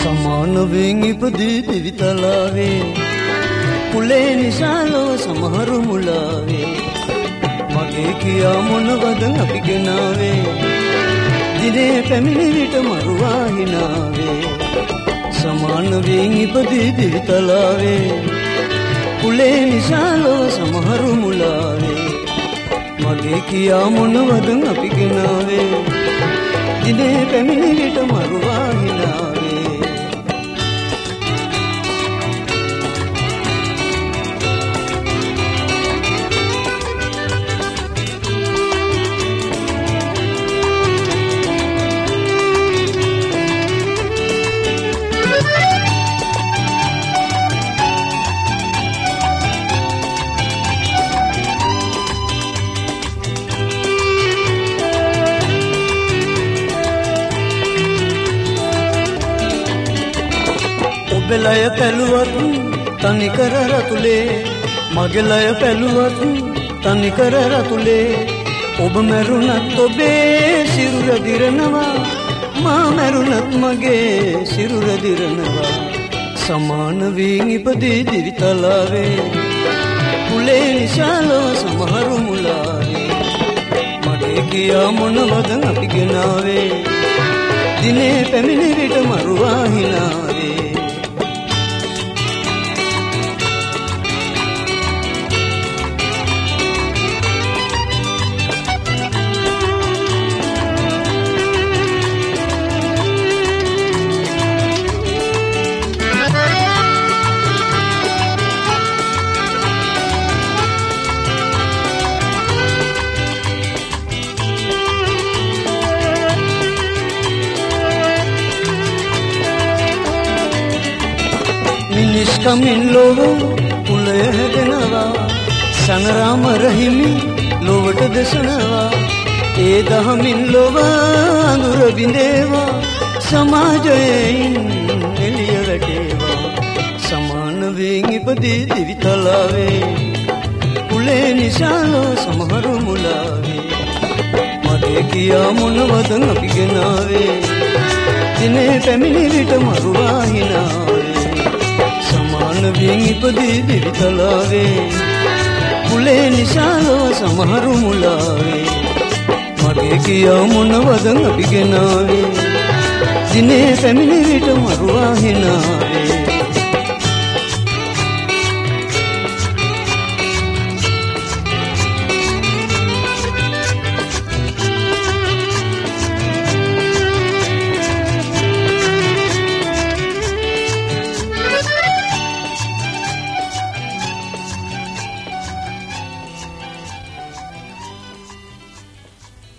සමානවෙන් ඉපදී දිවිතලාවේ කුලේ නිසාලෝ සමහරු මුලාවේ මගේ කියා මොනවද අපි ගෙනාවේ දිනේ පැමිණි විට මරුවා හිනාවේ සමානවෙන් ඉපදී දිවිතලාවේ කුලේ නිසාලෝ සමහරු මුලාවේ මගේ කියා මොනවද අපි ගෙනාවේ දිනේ පැමිණි විට මරුවා හිනාවේ ඔබලය පැලුවත් තනිකර රතුලේ මගලය පැලුවත් තනිකර රතුලේ ඔබ මැරුණත් ඔබේ සිරුර දිරනවා මා මැරුණත් මගේ සිරුර දිරනවා සමාන වීන් ඉපදී දිවිතලාවේ කුලේ නිසාලෝ සමහරු මුලාවේ මගේ කියා මොනවද අපි ගෙනාවේ දිනේ පැමිණි විට මරුවා හිනාවේ මිනිස්කමින් ලොව කුලය හැදෙනවා සංග්‍රාම රහිමි ලොවට දෙසනවා ඒ දහමින් ලොව අඳුර බිඳේවා සමාජයෙන් එළිය වැටේවා සමාන වීන් ඉපදී දිවිතලාවේ කුලේ නිසාලෝ සමහරු මුලාවේ මගේ කියා මොනවද අපි ගෙනාවේ දිනේ පැමිණි විට මරුවා හිනාවේ සමානවෙන් ඉපදී දිවිතලාවේ කුලේ නිසාලෝ සමහරු මුලාවේ මගේ කියා මොනවද අපි ගෙනාවේ දිනේ පැමිණි විට මරුවා හිනාවේ